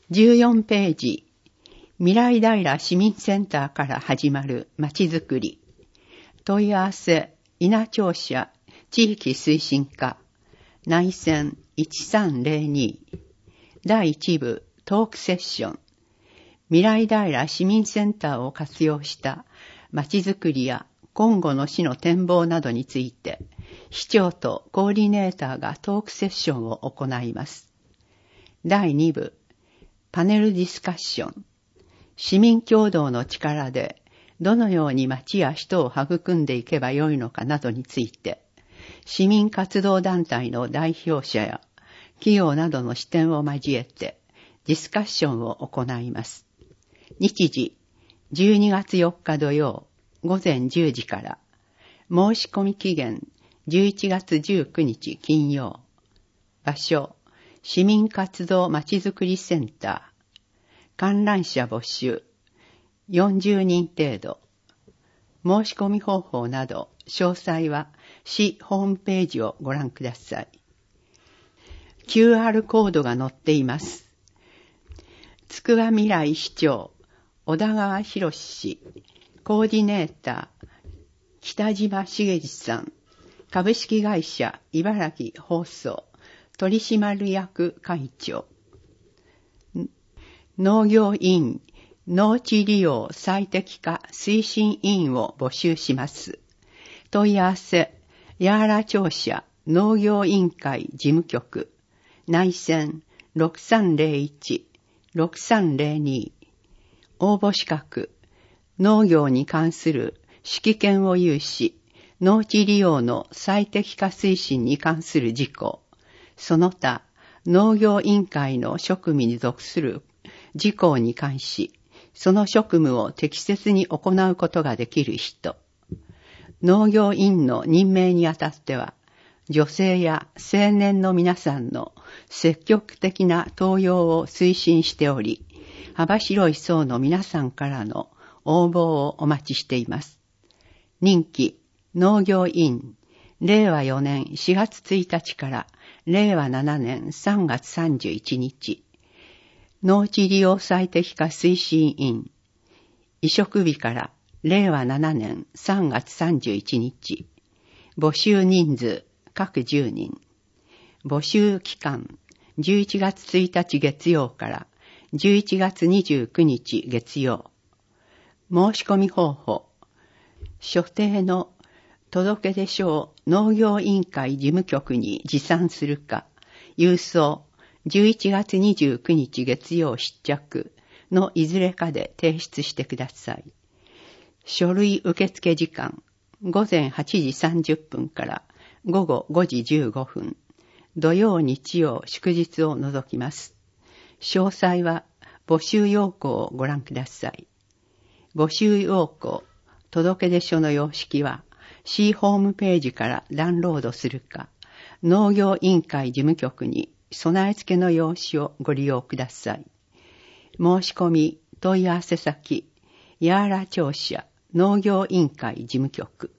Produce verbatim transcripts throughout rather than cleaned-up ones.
じゅうよんページ、未来平市民センターから始まるまちづくり。問い合わせ、稲庁舎地域推進課、内線いちさんゼロに、だいいち部トークセッション。未来平市民センターを活用したまちづくりや今後の市の展望などについて、市長とコーディネーターがトークセッションを行います。だいに部、パネルディスカッション。市民協働の力でどのように町や人を育んでいけばよいのかなどについて、市民活動団体の代表者や企業などの視点を交えてディスカッションを行います。日時、じゅうにがつよっか土曜、午前じゅうじから、申し込み期限、じゅういちがつじゅうくにち金曜。場所、市民活動まちづくりセンター。観覧者募集、よんじゅうにん程度。申し込み方法など、詳細は市ホームページをご覧ください。キューアール コードが載っています。つくば未来市長、小田川博氏、コーディネーター、北島茂二さん、株式会社茨城放送、取締役会長、農業委員、農地利用最適化推進委員を募集します。問い合わせ、八原庁舎農業委員会事務局、内線ろくさんゼロいち、ろくさんゼロに。応募資格、農業に関する識見を有し、農地利用の最適化推進に関する事項、その他農業委員会の職務に属する事項に関し、その職務を適切に行うことができる人。農業委員の任命にあたっては、女性や青年の皆さんの積極的な登用を推進しており、幅広い層の皆さんからの応募をお待ちしています。任期、農業委員、れいわよねんしがつついたちかられいわななねんさんがつさんじゅういちにち。農地利用最適化推進委員、委嘱日かられいわななねんさんがつさんじゅういちにち。募集人数、各じゅうにん。募集期間、じゅういちがつついたち月曜からじゅういちがつにじゅうくにち月曜。申し込み方法、所定の届出書を農業委員会事務局に持参するか、郵送、じゅういちがつにじゅうくにち月曜失着のいずれかで提出してください。書類受付時間、ごぜんはちじさんじゅっぷんからごごごじじゅうごふん、土曜日曜祝日を除きます。詳細は募集要項をご覧ください。募集要項、届出書の様式は、市ホームページからダウンロードするか、農業委員会事務局に備え付けの用紙をご利用ください。申し込み、問い合わせ先、八原庁舎農業委員会事務局。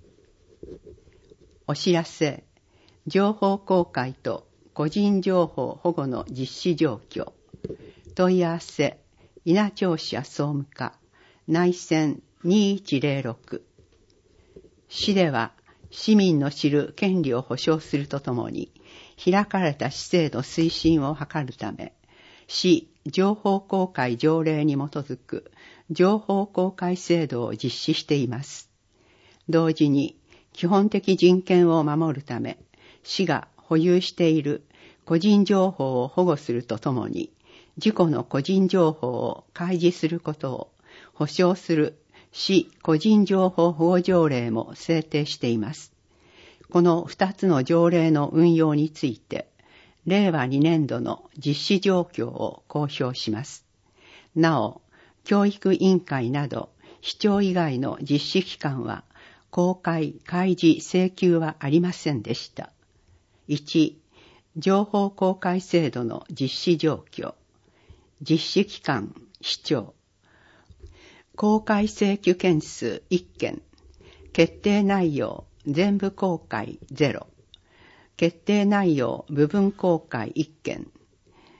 お知らせ、情報公開と個人情報保護の実施状況。問い合わせ、稲庁舎総務課、内線にいちゼロろく。市では、市民の知る権利を保障するとともに、開かれた市政の推進を図るため、市情報公開条例に基づく情報公開制度を実施しています。同時に、基本的人権を守るため、市が保有している個人情報を保護するとともに、自己の個人情報を開示することを保障する市個人情報保護条例も制定しています。この二つの条例の運用について、れいわにねんどの実施状況を公表します。なお、教育委員会など市長以外の実施機関は公開開示請求はありませんでした。いち、情報公開制度の実施状況。実施機関、市長。公開請求件数いっけん。決定内容、全部公開ゼロ。決定内容、部分公開いっけん。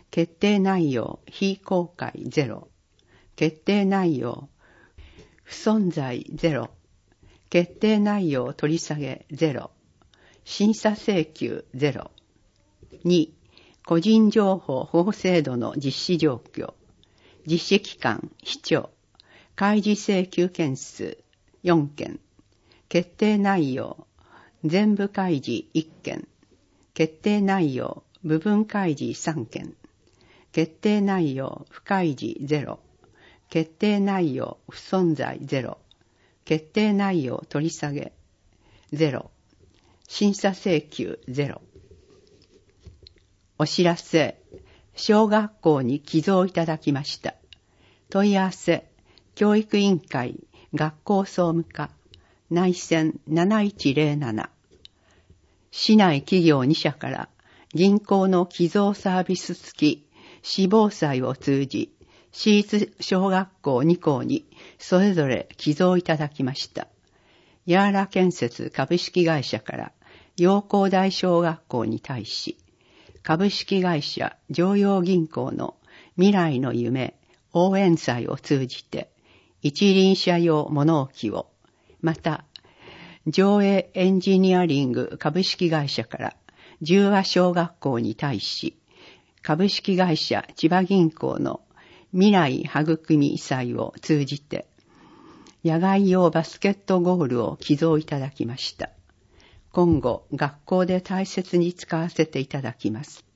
決定内容非公開ゼロ、決定内容不存在ゼロ、決定内容取り下げゼロ、審査請求ゼロ。に、個人情報保護制度の実施状況、実施期間、視聴、開示請求件数よんけん、決定内容、全部開示いっけん、決定内容、部分開示さんけん、決定内容、不開示ゼロ、決定内容、不存在ゼロ、決定内容、取り下げゼロ、審査請求ゼロ。お知らせ、小学校に寄贈いただきました。問い合わせ、教育委員会学校総務課内線なないちゼロなな。市内企業に社から銀行の寄贈サービス付き市防災を通じ、市立小学校に校にそれぞれ寄贈いただきました。ヤーラ建設株式会社から陽光台小学校に対し、株式会社常陽銀行の未来の夢応援祭を通じて一輪車用物置を、また上映エンジニアリング株式会社から十和小学校に対し、株式会社千葉銀行の未来育み祭を通じて野外用バスケットゴールを寄贈いただきました。今後学校で大切に使わせていただきます。